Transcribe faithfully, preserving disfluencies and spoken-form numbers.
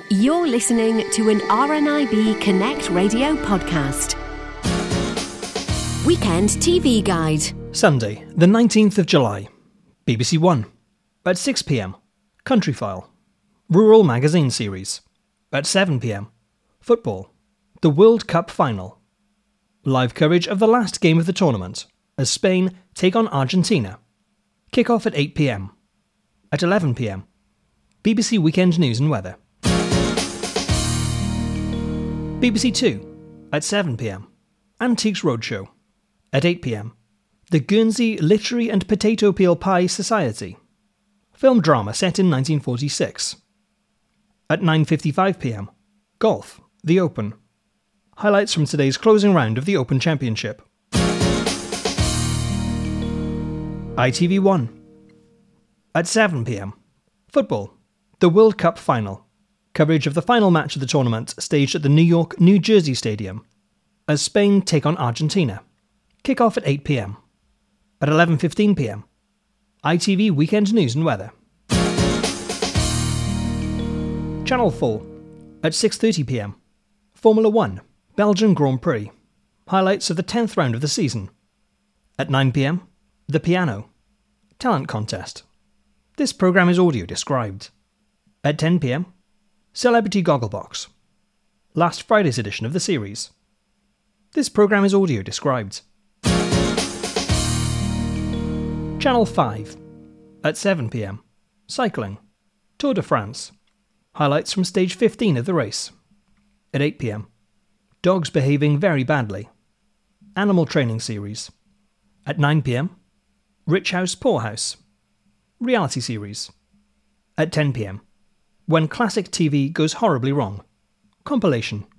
You're listening to an R N I B Connect Radio podcast. Weekend T V Guide. Sunday, the nineteenth of July. B B C One. At six p.m, Countryfile. Rural Magazine Series. At seven p.m, Football. The World Cup Final. Live coverage of the last game of the tournament, as Spain take on Argentina. Kick-off at eight p.m. At eleven p.m, B B C Weekend News and Weather. B B C Two. At seven p.m, Antiques Roadshow. At eight p.m, the Guernsey Literary and Potato Peel Pie Society. Film drama set in nineteen forty-six. At nine fifty-five p.m, Golf, the Open. Highlights from today's closing round of the Open Championship. I T V One. At seven p.m, Football, the World Cup Final. Coverage of the final match of the tournament staged at the New York, New Jersey Stadium, as Spain take on Argentina. Kick-off at eight p.m. At eleven fifteen p.m, I T V Weekend News and Weather. Channel four. At six thirty p.m, Formula One, Belgian Grand Prix. Highlights of the tenth round of the season. At nine p.m, The Piano, Talent Contest. This programme is audio described. At ten p.m, Celebrity Gogglebox, last Friday's edition of the series. This programme is audio described. Channel five. At seven p.m, Cycling, Tour de France. Highlights from stage fifteen of the race. At eight p.m, Dogs Behaving Very Badly, Animal Training Series. At nine p.m, Rich House Poor House, Reality Series. At ten p.m, When Classic T V Goes Horribly Wrong, Compilation.